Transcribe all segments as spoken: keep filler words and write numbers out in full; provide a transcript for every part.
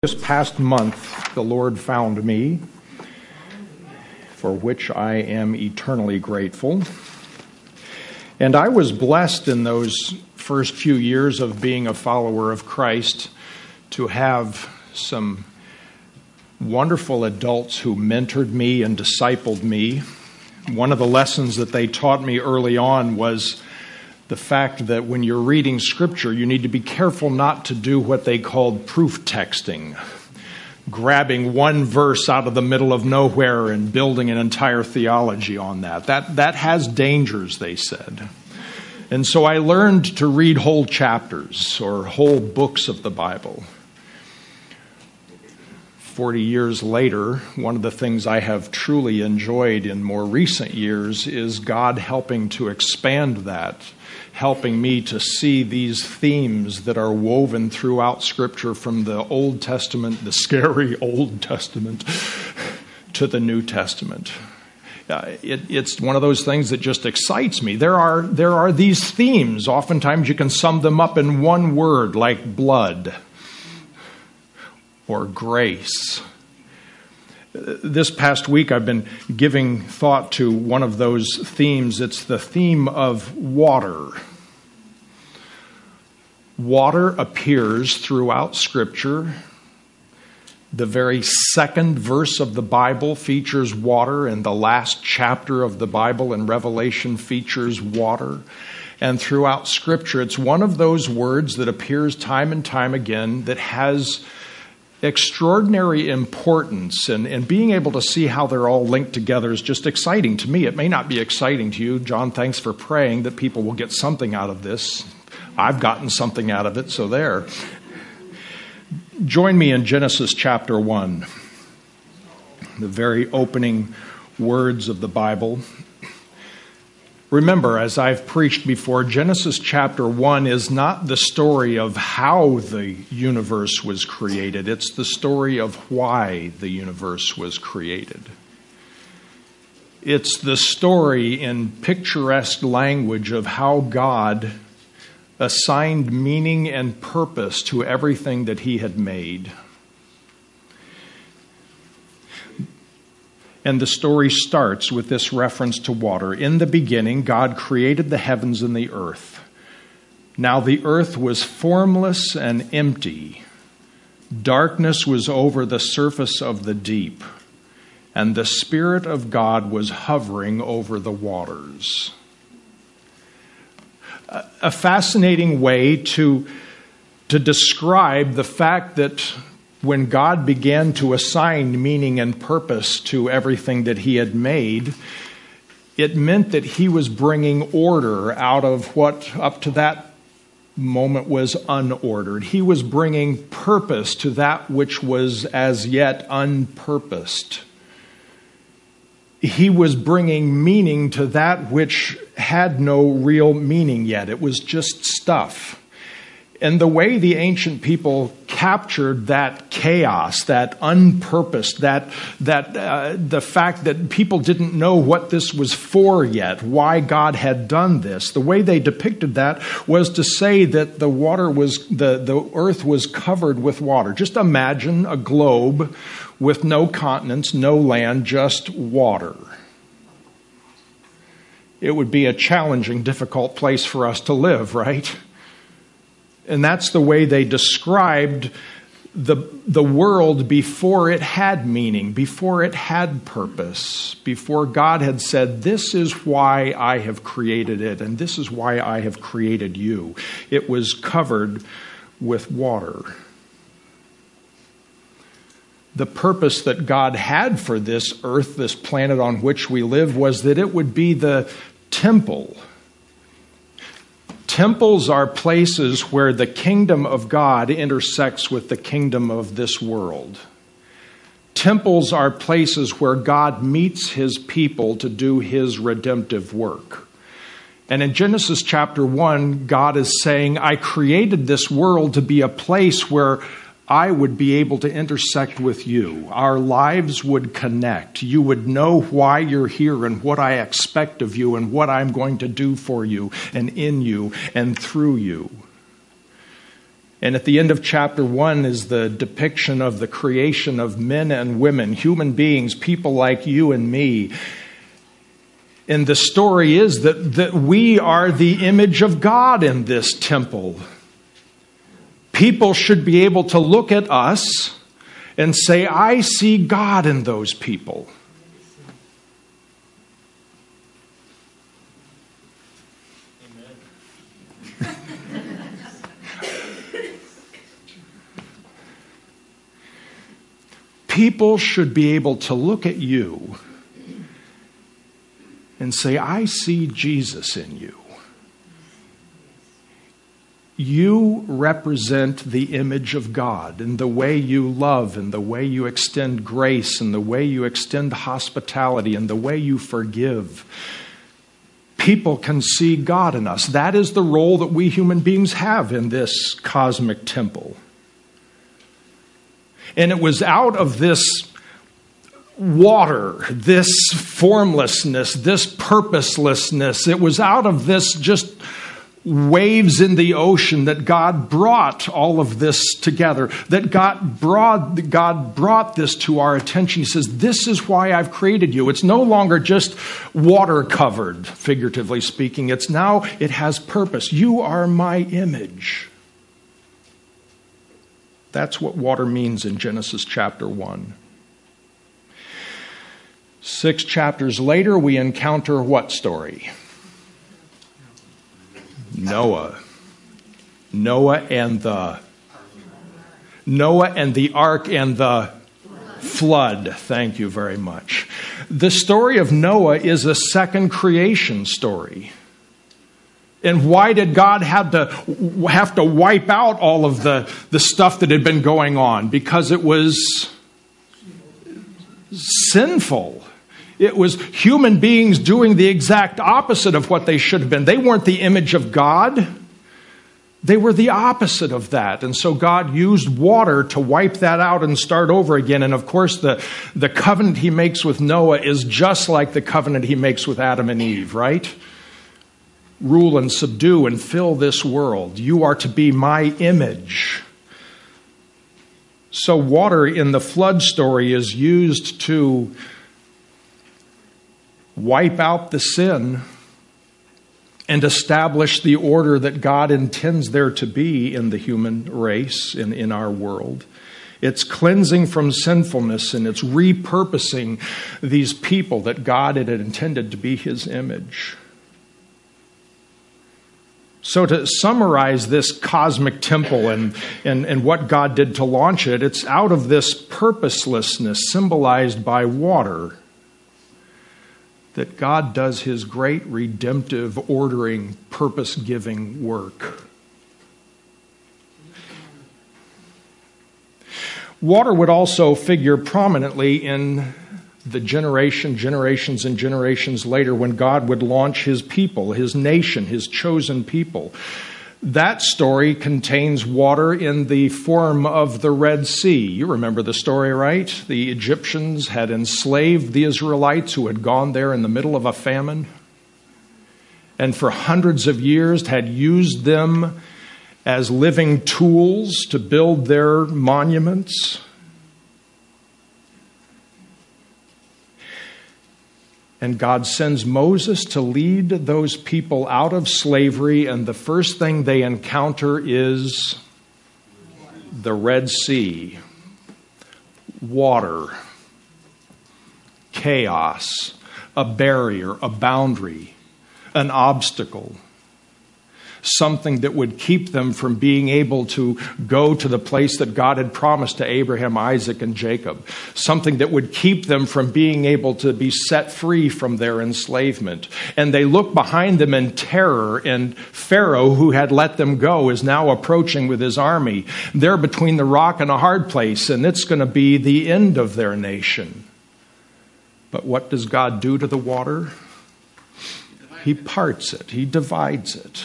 This past month, the Lord found me, for which I am eternally grateful. And I was blessed in those first few years of being a follower of Christ to have some wonderful adults who mentored me and discipled me. One of the lessons that they taught me early on was the fact that when you're reading Scripture, you need to be careful not to do what they called proof texting, grabbing one verse out of the middle of nowhere and building an entire theology on that. That, that has dangers, they said. And so I learned to read whole chapters or whole books of the Bible. Forty years later, one of the things I have truly enjoyed in more recent years is God helping to expand that, helping me to see these themes that are woven throughout Scripture from the Old Testament, the scary Old Testament, to the New Testament. Uh, it, it's one of those things that just excites me. There are, there are these themes. Oftentimes you can sum them up in one word, like blood or grace. This past week, I've been giving thought to one of those themes. It's the theme of water. Water appears throughout Scripture. The very second verse of the Bible features water, and the last chapter of the Bible in Revelation features water. And throughout Scripture, it's one of those words that appears time and time again that has extraordinary importance, and, and being able to see how they're all linked together is just exciting to me. It may not be exciting to you. John, thanks for praying that people will get something out of this. I've gotten something out of it, so there. Join me in Genesis chapter one, the very opening words of the Bible. Remember, as I've preached before, Genesis chapter one is not the story of how the universe was created. It's the story of why the universe was created. It's the story in picturesque language of how God assigned meaning and purpose to everything that He had made. And the story starts with this reference to water. In the beginning, God created the heavens and the earth. Now the earth was formless and empty. Darkness was over the surface of the deep, and the Spirit of God was hovering over the waters. A fascinating way to, to describe the fact that when God began to assign meaning and purpose to everything that He had made, it meant that He was bringing order out of what up to that moment was unordered. He was bringing purpose to that which was as yet unpurposed. He was bringing meaning to that which had no real meaning yet. It was just stuff. And the way the ancient people captured that chaos, that unpurposed, that that uh, the fact that people didn't know what this was for yet, why God had done this, the way they depicted that was to say that the water was the, the earth was covered with water. Just imagine a globe with no continents, no land, just water. It would be a challenging, difficult place for us to live, right? And that's the way they described the, the world before it had meaning, before it had purpose, before God had said, this is why I have created it, and this is why I have created you. It was covered with water. The purpose that God had for this earth, this planet on which we live, was that it would be the temple. Temples are places where the kingdom of God intersects with the kingdom of this world. Temples are places where God meets His people to do His redemptive work. And in Genesis chapter one, God is saying, I created this world to be a place where I would be able to intersect with you. Our lives would connect. You would know why you're here and what I expect of you and what I'm going to do for you and in you and through you. And at the end of chapter one is the depiction of the creation of men and women, human beings, people like you and me. And the story is that, that we are the image of God in this temple. People should be able to look at us and say, I see God in those people. People should be able to look at you and say, I see Jesus in you. You represent the image of God in the way you love, and the way you extend grace, and the way you extend hospitality, and the way you forgive. People can see God in us. That is the role that we human beings have in this cosmic temple. And it was out of this water, this formlessness, this purposelessness, it was out of this just waves in the ocean that God brought all of this together, that God brought, God brought this to our attention. He says, this is why I've created you. It's no longer just water covered, figuratively speaking. It's now, it has purpose. You are my image. That's what water means in Genesis chapter one. Six chapters later, we encounter what story? Noah. Noah and the Noah and the ark and the flood. Thank you very much. The story of Noah is a second creation story. And why did God have to have to wipe out all of the, the stuff that had been going on? Because it was sinful. It was human beings doing the exact opposite of what they should have been. They weren't the image of God. They were the opposite of that. And so God used water to wipe that out and start over again. And of course, the, the covenant he makes with Noah is just like the covenant he makes with Adam and Eve, right? Rule and subdue and fill this world. You are to be my image. So water in the flood story is used to wipe out the sin and establish the order that God intends there to be in the human race, in, in our world. It's cleansing from sinfulness, and it's repurposing these people that God had intended to be his image. So to summarize this cosmic temple and, and, and what God did to launch it, it's out of this purposelessness symbolized by water that God does his great redemptive, ordering, purpose-giving work. Water would also figure prominently in the generation, generations and generations later when God would launch his people, his nation, his chosen people. That story contains water in the form of the Red Sea. You remember the story, right? The Egyptians had enslaved the Israelites who had gone there in the middle of a famine, and for hundreds of years had used them as living tools to build their monuments. And God sends Moses to lead those people out of slavery, and the first thing they encounter is the Red Sea. Water. Chaos. A barrier, a boundary, an obstacle. Something that would keep them from being able to go to the place that God had promised to Abraham, Isaac, and Jacob. Something that would keep them from being able to be set free from their enslavement. And they look behind them in terror, and Pharaoh, who had let them go, is now approaching with his army. They're between the rock and a hard place, and it's going to be the end of their nation. But what does God do to the water? He parts it. He divides it.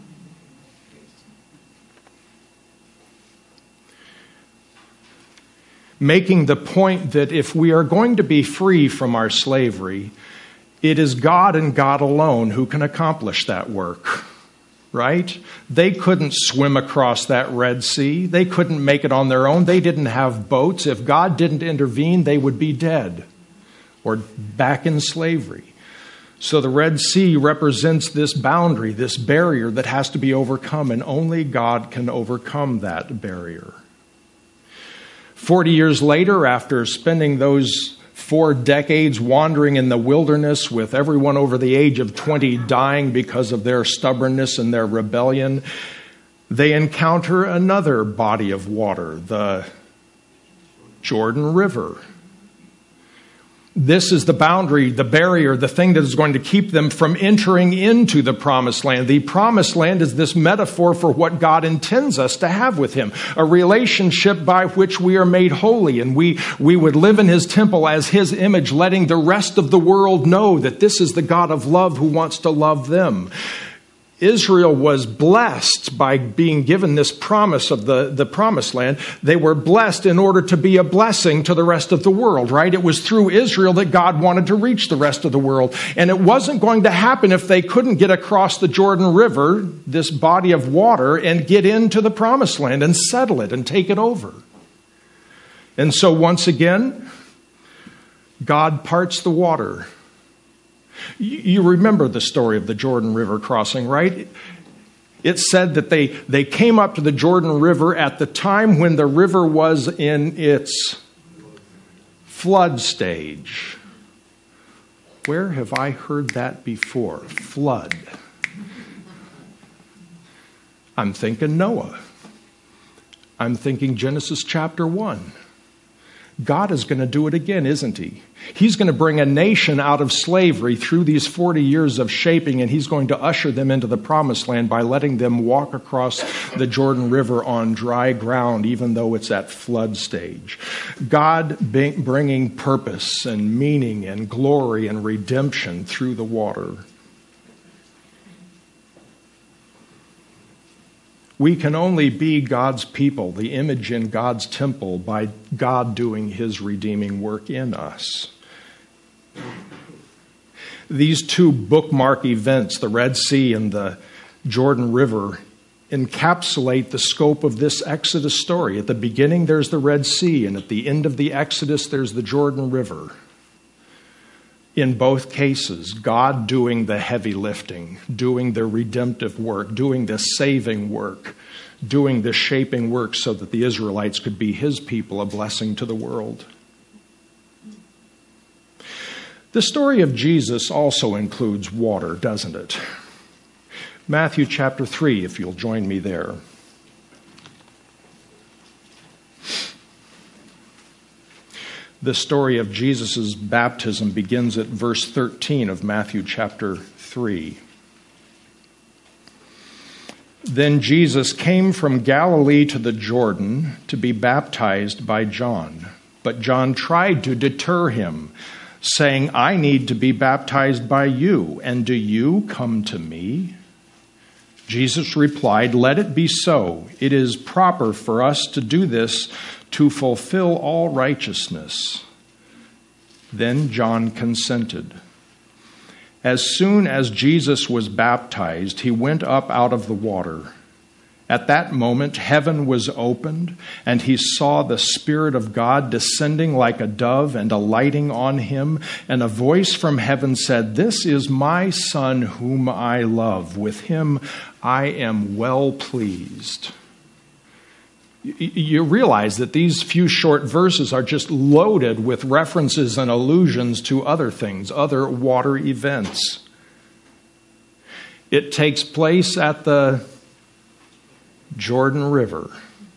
Making the point that if we are going to be free from our slavery, it is God and God alone who can accomplish that work. right? They couldn't swim across that Red Sea. They couldn't make it on their own. They didn't have boats. If God didn't intervene, they would be dead or back in slavery. So the Red Sea represents this boundary, this barrier that has to be overcome, and only God can overcome that barrier. Forty years later, after spending those four decades wandering in the wilderness with everyone over the age of twenty dying because of their stubbornness and their rebellion, they encounter another body of water, the Jordan River. This is the boundary, the barrier, the thing that is going to keep them from entering into the promised land. The promised land is this metaphor for what God intends us to have with him, a relationship by which we are made holy, and we, we would live in his temple as his image, letting the rest of the world know that this is the God of love who wants to love them. Israel was blessed by being given this promise of the, the promised land. They were blessed in order to be a blessing to the rest of the world, right? It was through Israel that God wanted to reach the rest of the world. And it wasn't going to happen if they couldn't get across the Jordan River, this body of water, and get into the promised land and settle it and take it over. And so once again, God parts the water. You remember the story of the Jordan River crossing, right? It said that they, they came up to the Jordan River at the time when the river was in its flood stage. Where have I heard that before? Flood. I'm thinking Noah. I'm thinking Genesis chapter one. God is going to do it again, isn't he? He's going to bring a nation out of slavery through these forty years of shaping, and he's going to usher them into the promised land by letting them walk across the Jordan River on dry ground, even though it's at flood stage. God bringing purpose and meaning and glory and redemption through the water. We can only be God's people, the image in God's temple, by God doing his redeeming work in us. These two bookmark events, the Red Sea and the Jordan River, encapsulate the scope of this Exodus story. At the beginning, there's the Red Sea, and at the end of the Exodus, there's the Jordan River. In both cases, God doing the heavy lifting, doing the redemptive work, doing the saving work, doing the shaping work so that the Israelites could be his people, a blessing to the world. The story of Jesus also includes water, doesn't it? Matthew chapter three, if you'll join me there. The story of Jesus' baptism begins at verse thirteen of Matthew chapter three. Then Jesus came from Galilee to the Jordan to be baptized by John. But John tried to deter him, saying, I need to be baptized by you, and do you come to me? Jesus replied, let it be so. It is proper for us to do this to fulfill all righteousness. Then John consented. As soon as Jesus was baptized, he went up out of the water. At that moment, heaven was opened, and he saw the Spirit of God descending like a dove and alighting on him. And a voice from heaven said, this is my Son whom I love. With him I am well pleased. You realize that these few short verses are just loaded with references and allusions to other things, other water events. It takes place at the Jordan River,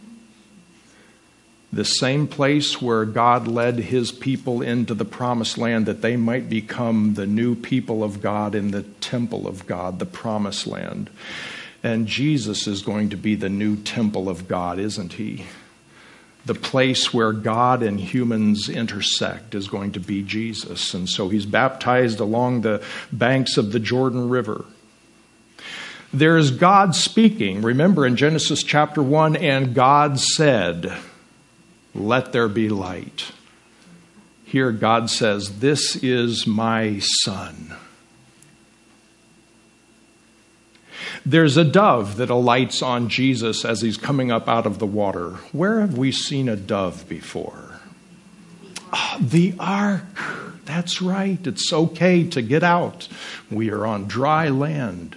the same place where God led his people into the promised land that they might become the new people of God in the temple of God, the promised land. And Jesus is going to be the new temple of God, isn't he? The place where God and humans intersect is going to be Jesus. And so he's baptized along the banks of the Jordan River. There is God speaking. Remember in Genesis chapter one, and God said, let there be light. Here God says, this is my Son. There's a dove that alights on Jesus as he's coming up out of the water. Where have we seen a dove before? Oh, the ark. That's right. It's okay to get out. We are on dry land.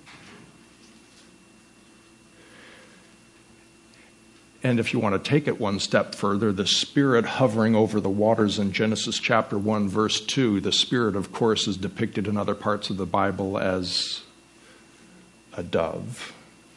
And if you want to take it one step further, the Spirit hovering over the waters in Genesis chapter one, verse two, the Spirit, of course, is depicted in other parts of the Bible as a dove.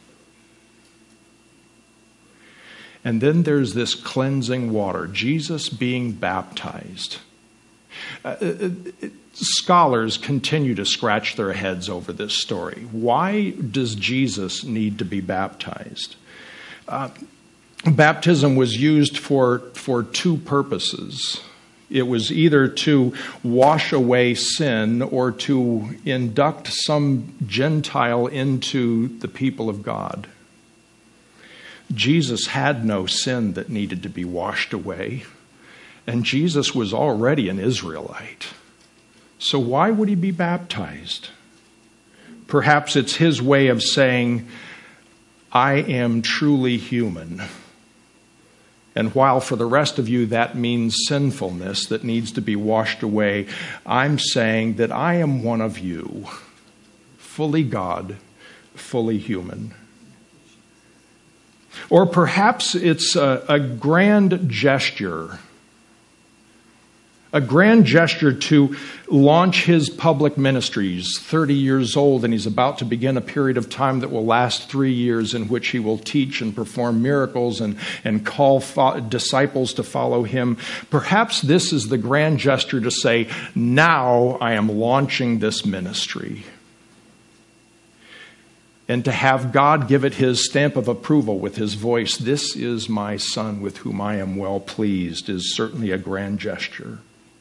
And then there's this cleansing water, Jesus being baptized. Uh, it, scholars continue to scratch their heads over this story. Why does Jesus need to be baptized? Uh, Baptism was used for, for two purposes. It was either to wash away sin or to induct some Gentile into the people of God. Jesus had no sin that needed to be washed away, and Jesus was already an Israelite. So why would he be baptized? Perhaps it's his way of saying, I am truly human. And while for the rest of you that means sinfulness that needs to be washed away, I'm saying that I am one of you, fully God, fully human. Or perhaps it's a, a grand gesture, a grand gesture to launch his public ministry. He's thirty years old and he's about to begin a period of time that will last three years in which he will teach and perform miracles and, and call fo- disciples to follow him. Perhaps this is the grand gesture to say, now I am launching this ministry. And to have God give it his stamp of approval with his voice, this is my son with whom I am well pleased, is certainly a grand gesture.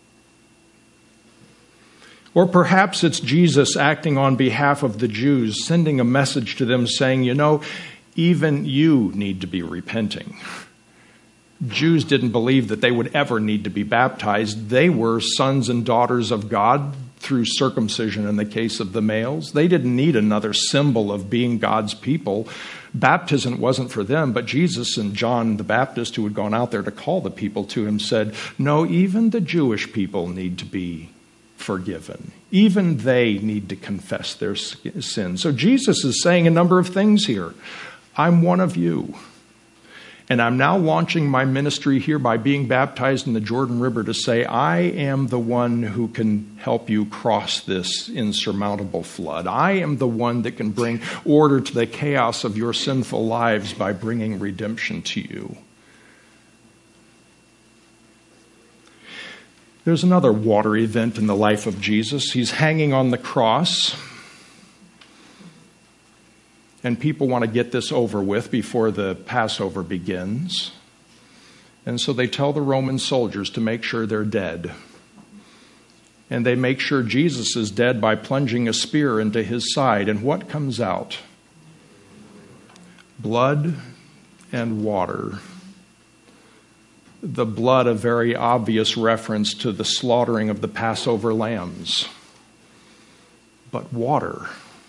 Or perhaps it's Jesus acting on behalf of the Jews, sending a message to them saying, you know, even you need to be repenting. Jews didn't believe that they would ever need to be baptized. They were sons and daughters of God through circumcision in the case of the males. They didn't need another symbol of being God's people. Baptism wasn't for them, but Jesus and John the Baptist, who had gone out there to call the people to him, said, no, even the Jewish people need to be forgiven. Even they need to confess their sins. So Jesus is saying a number of things here. I'm one of you. And I'm now launching my ministry here by being baptized in the Jordan River to say, I am the one who can help you cross this insurmountable flood. I am the one that can bring order to the chaos of your sinful lives by bringing redemption to you. There's another water event in the life of Jesus. He's hanging on the cross. And people want to get this over with before the Passover begins. And so they tell the Roman soldiers to make sure they're dead. And they make sure Jesus is dead by plunging a spear into his side. And what comes out? Blood and water. The blood, a very obvious reference to the slaughtering of the Passover lambs. But water.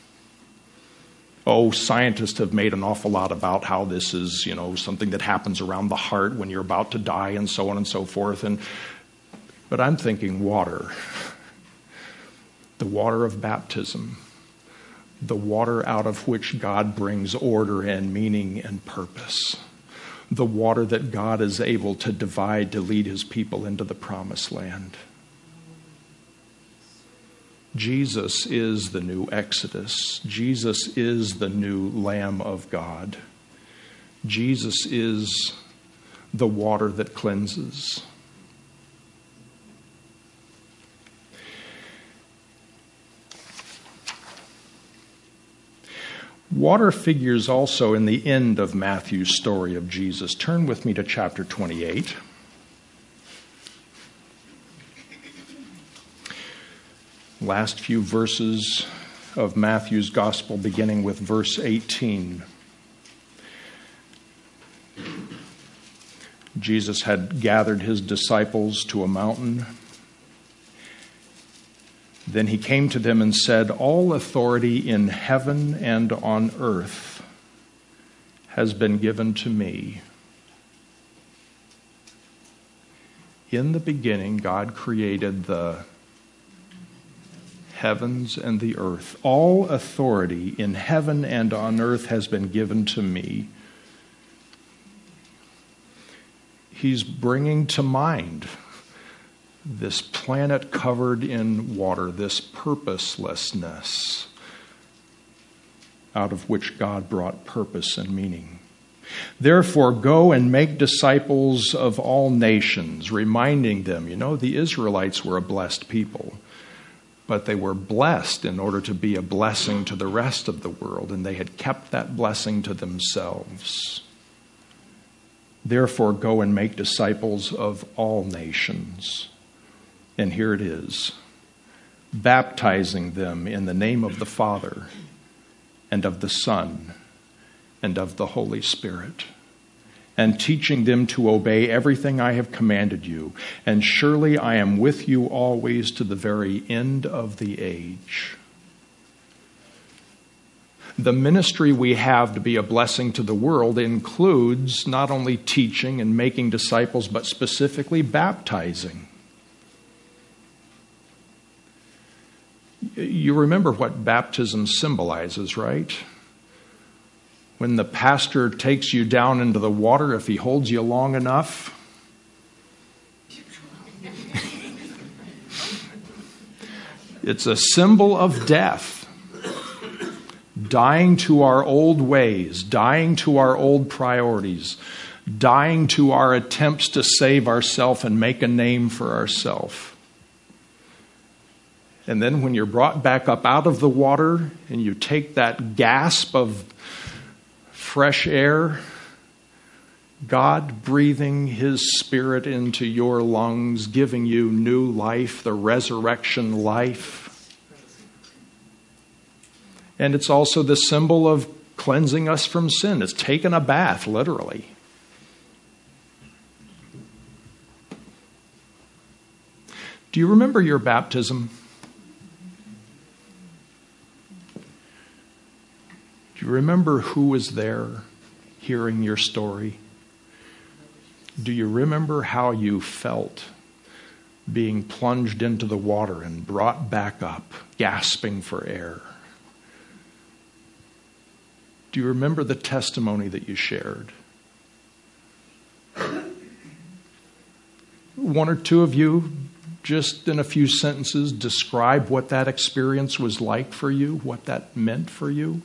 Oh, scientists have made an awful lot about how this is, you know, something that happens around the heart when you're about to die and so on and so forth. And but I'm thinking water. The water of baptism. The water out of which God brings order and meaning and purpose. The water that God is able to divide to lead his people into the promised land. Jesus is the new Exodus. Jesus is the new Lamb of God. Jesus is the water that cleanses. Water figures also in the end of Matthew's story of Jesus. Turn with me to chapter twenty-eight. Last few verses of Matthew's gospel, beginning with verse eighteen. Jesus had gathered his disciples to a mountain, Then he came to them and said, "All authority in heaven and on earth has been given to me." In the beginning, God created the heavens and the earth. All authority in heaven and on earth has been given to me. He's bringing to mind this planet covered in water, this purposelessness out of which God brought purpose and meaning. "Therefore, go and make disciples of all nations," reminding them, you know, the Israelites were a blessed people, but they were blessed in order to be a blessing to the rest of the world, and they had kept that blessing to themselves. "Therefore, go and make disciples of all nations." And here it is, baptizing them in the name of the Father and of the Son and of the Holy Spirit, and teaching them to obey everything I have commanded you. And surely I am with you always to the very end of the age. The ministry we have to be a blessing to the world includes not only teaching and making disciples, but specifically baptizing. You remember what baptism symbolizes, right? When the pastor takes you down into the water, if he holds you long enough, it's a symbol of death. Dying to our old ways, dying to our old priorities, dying to our attempts to save ourselves and make a name for ourselves. And then when you're brought back up out of the water and you take that gasp of fresh air, God breathing His Spirit into your lungs, giving you new life, the resurrection life. And it's also the symbol of cleansing us from sin. It's taking a bath, literally. Do you remember your baptism? Do you remember who was there hearing your story? Do you remember how you felt being plunged into the water and brought back up, gasping for air? Do you remember the testimony that you shared? One or two of you, just in a few sentences, describe what that experience was like for you, what that meant for you.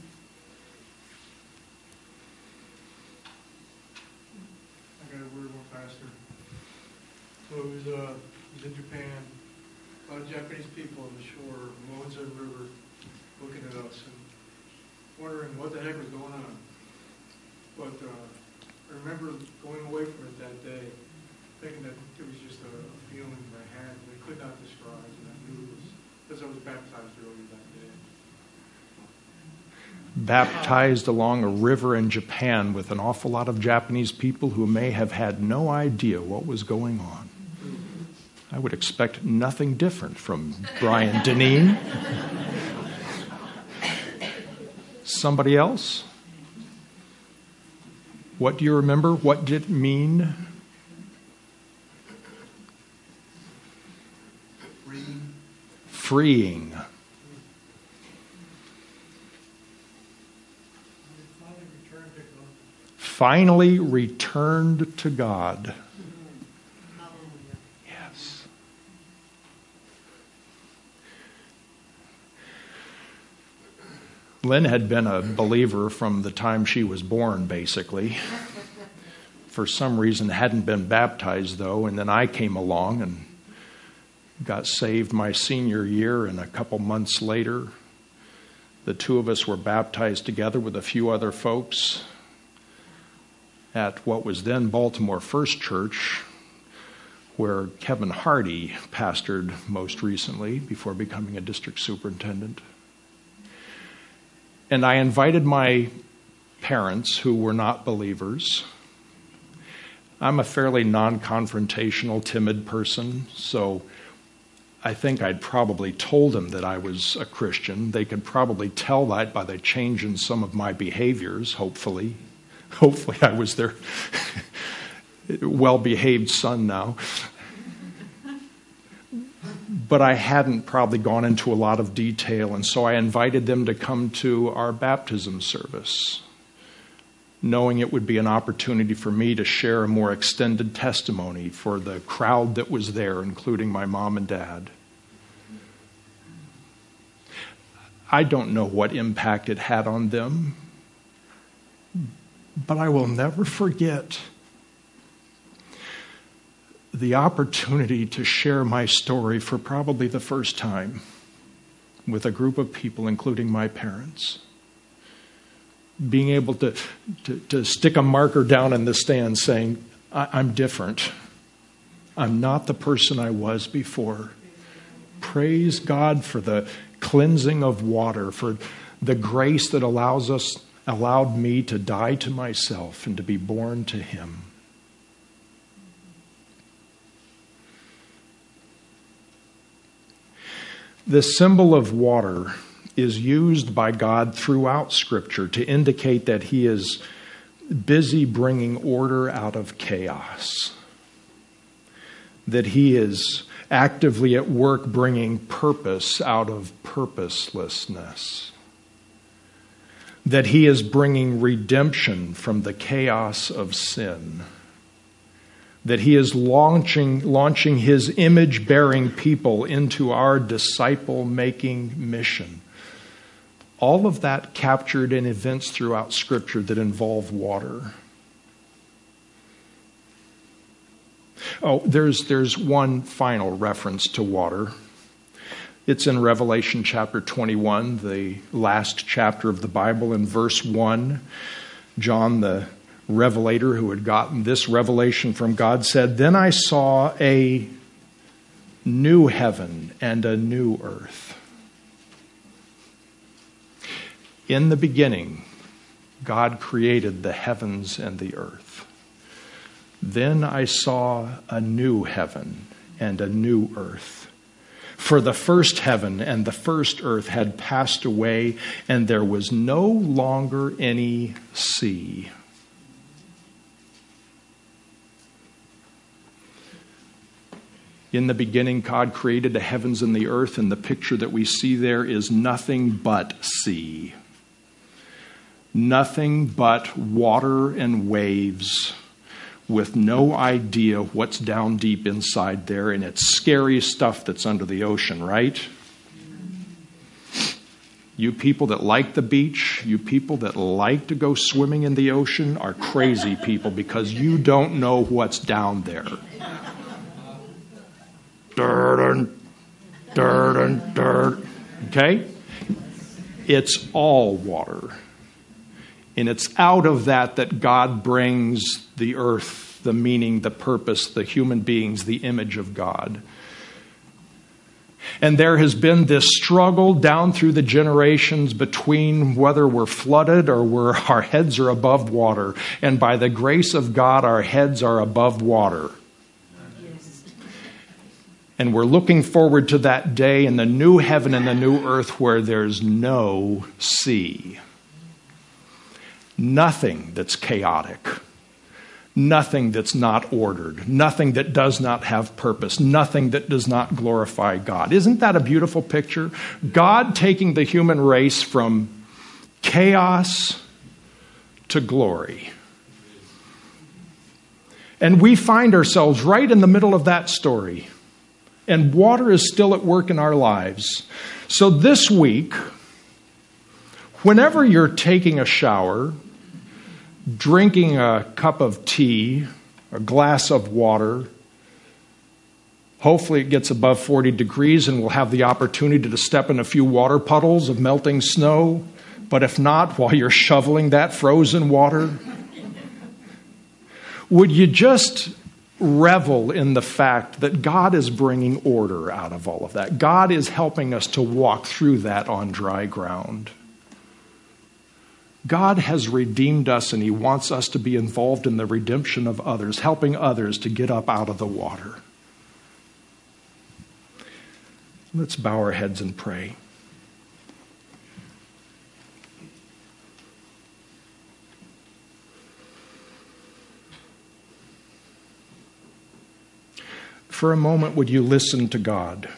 So it was, uh, it was in Japan, a lot of Japanese people on the shore, Monza River, looking at us and wondering what the heck was going on. But uh, I remember going away from it that day, thinking that it was just a, a feeling I had that I could not describe, and I knew it was because I was baptized earlier that day. Baptized along a river in Japan with an awful lot of Japanese people who may have had no idea what was going on. I would expect nothing different from Brian Deneen. Somebody else? What do you remember? What did it mean? Freeing. Freeing. Finally returned to God. Yes. Lynn had been a believer from the time she was born, basically. For some reason, hadn't been baptized, though, and then I came along and got saved my senior year, and a couple months later, the two of us were baptized together with a few other folks at what was then Baltimore First Church, where Kevin Hardy pastored most recently before becoming a district superintendent. And I invited my parents, who were not believers. I'm a fairly non-confrontational, timid person, so I think I'd probably told them that I was a Christian. They could probably tell that by the change in some of my behaviors, hopefully. Hopefully I was their well-behaved son now. But I hadn't probably gone into a lot of detail, and so I invited them to come to our baptism service, knowing it would be an opportunity for me to share a more extended testimony for the crowd that was there, including my mom and dad. I don't know what impact it had on them, but I will never forget the opportunity to share my story for probably the first time with a group of people, including my parents. Being able to, to, to stick a marker down in the stand saying, I'm different. I'm not the person I was before. Praise God for the cleansing of water, for the grace that allows us, allowed me to die to myself and to be born to Him. The symbol of water is used by God throughout Scripture to indicate that He is busy bringing order out of chaos, that He is actively at work bringing purpose out of purposelessness, that He is bringing redemption from the chaos of sin, that He is launching, launching His image-bearing people into our disciple-making mission. All of that captured in events throughout Scripture that involve water. Oh, there's, there's one final reference to water. It's in Revelation chapter twenty-one, the last chapter of the Bible. In verse one, John the Revelator, who had gotten this revelation from God, said, "Then I saw a new heaven and a new earth. In the beginning, God created the heavens and the earth. Then I saw a new heaven and a new earth. For the first heaven and the first earth had passed away, and there was no longer any sea." In the beginning, God created the heavens and the earth, and the picture that we see there is nothing but sea. Nothing but water and waves with no idea what's down deep inside there, and it's scary stuff that's under the ocean, right? You people that like the beach, you people that like to go swimming in the ocean are crazy people because you don't know what's down there. Dirt and dirt and dirt. Okay? It's all water. And it's out of that that God brings the earth, the meaning, the purpose, the human beings, the image of God. And there has been this struggle down through the generations between whether we're flooded or we're, our heads are above water. And by the grace of God, our heads are above water. And we're looking forward to that day in the new heaven and the new earth where there's no sea. Nothing that's chaotic. Nothing that's not ordered. Nothing that does not have purpose. Nothing that does not glorify God. Isn't that a beautiful picture? God taking the human race from chaos to glory. And we find ourselves right in the middle of that story. And water is still at work in our lives. So this week, whenever you're taking a shower, drinking a cup of tea, a glass of water, hopefully it gets above forty degrees and we'll have the opportunity to step in a few water puddles of melting snow. But if not, while you're shoveling that frozen water, would you just revel in the fact that God is bringing order out of all of that? God is helping us to walk through that on dry ground. God has redeemed us, and He wants us to be involved in the redemption of others, helping others to get up out of the water. Let's bow our heads and pray. For a moment, would you listen to God?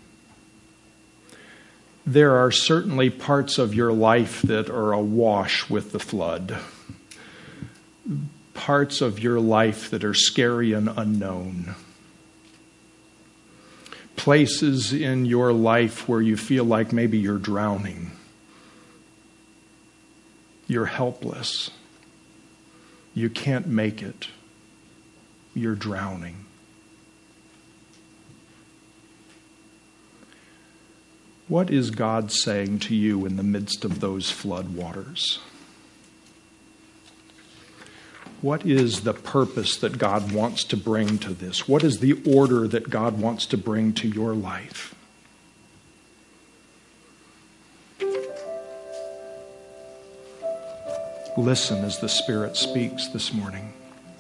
There are certainly parts of your life that are awash with the flood. Parts of your life that are scary and unknown. Places in your life where you feel like maybe you're drowning. You're helpless. You can't make it. You're drowning. What is God saying to you in the midst of those flood waters? What is the purpose that God wants to bring to this? What is the order that God wants to bring to your life? Listen as the Spirit speaks this morning.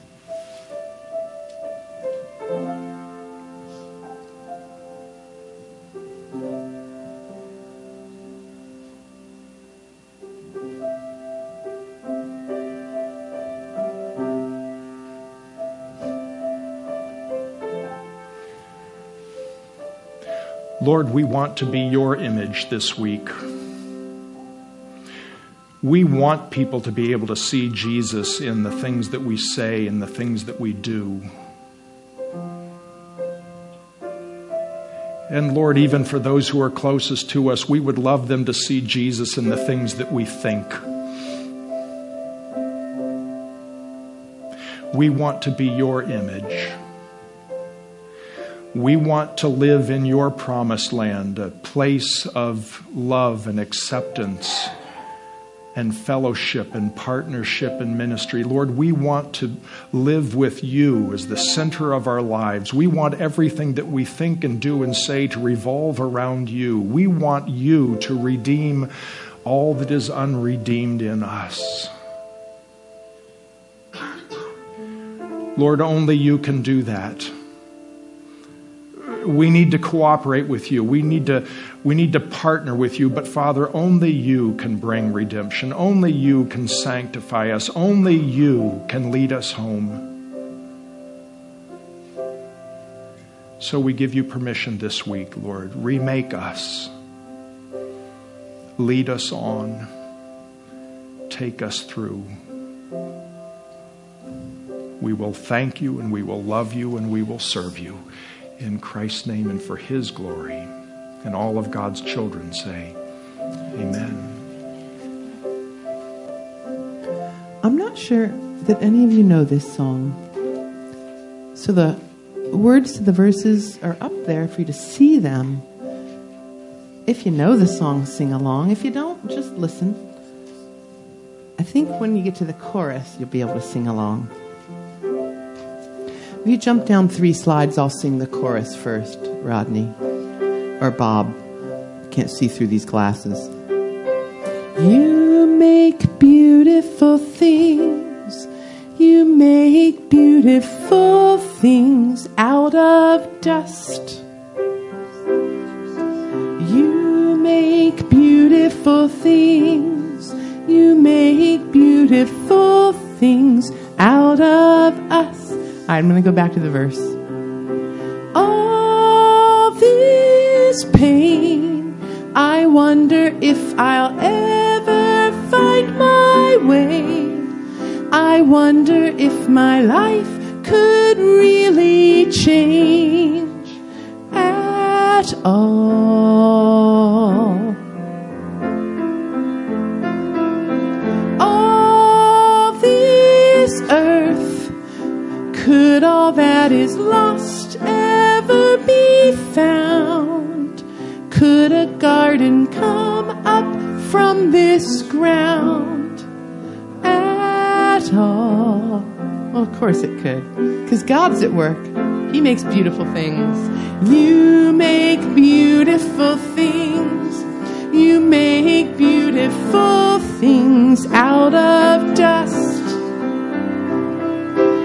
Lord, we want to be your image this week. We want people to be able to see Jesus in the things that we say and the things that we do. And Lord, even for those who are closest to us, we would love them to see Jesus in the things that we think. We want to be your image. We want to live in your promised land, a place of love and acceptance and fellowship and partnership and ministry. Lord, we want to live with you as the center of our lives. We want everything that we think and do and say to revolve around you. We want you to redeem all that is unredeemed in us. Lord, only you can do that. We need to cooperate with you. We need to, we need to partner with you. But Father, only you can bring redemption. Only you can sanctify us. Only you can lead us home. So we give you permission this week, Lord. Remake us. Lead us on. Take us through. We will thank you and we will love you and we will serve you. In Christ's name and for his glory. And all of God's children say, amen. I'm not sure that any of you know this song. So the words to the verses are up there for you to see them. If you know the song, sing along. If you don't, just listen. I think when you get to the chorus, you'll be able to sing along. If you jump down three slides, I'll sing the chorus first, Rodney. Or Bob. Can't see through these glasses. You make beautiful things. You make beautiful things out of dust. You make beautiful things. You make beautiful things out of us. All right, I'm going to go back to the verse. All this pain, I wonder if I'll ever find my way. I wonder if my life could really change at all. All this earth, could all that is lost ever be found? Could a garden come up from this ground at all? Well, of course it could, because God's at work. He makes beautiful things. You make beautiful things. You make beautiful things out of dust.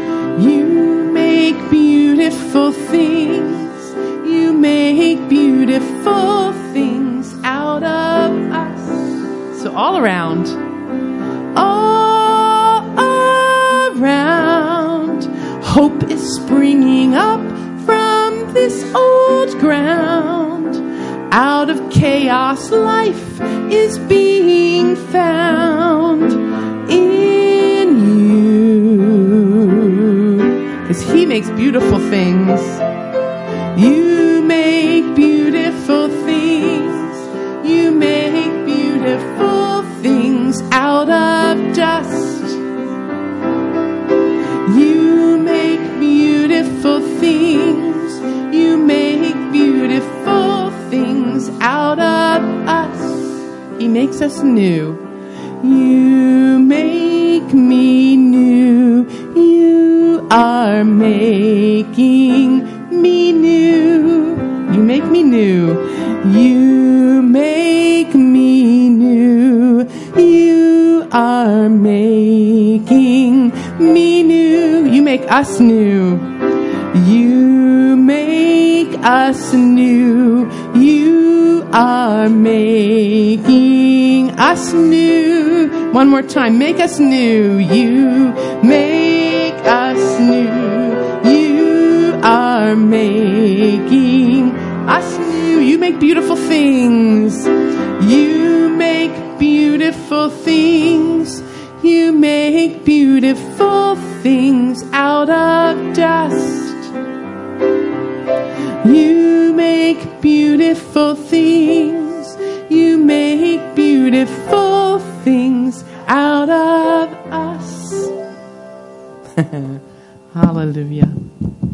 You make beautiful things. You make beautiful beautiful things out of us. So all around, all around, hope is springing up from this old ground. Out of chaos, life is being found in you. Because He makes beautiful things. You make beautiful things. You make beautiful things out of dust. You make beautiful things. You make beautiful things out of us. He makes us new. You make me new. You are making me new. You make me new. You make me new. You are making me new. You make us new. You make us new. You are making us new. One more time. Make us new. You make us new. You are making us new. You make beautiful things. You make beautiful things. You make beautiful things out of dust. You make beautiful things. You make beautiful things out of us. Hallelujah.